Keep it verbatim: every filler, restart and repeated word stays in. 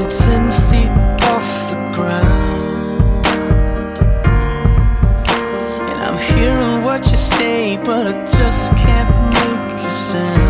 only ten feet off the ground. And I'm hearing what you say, but I just can't make you sound.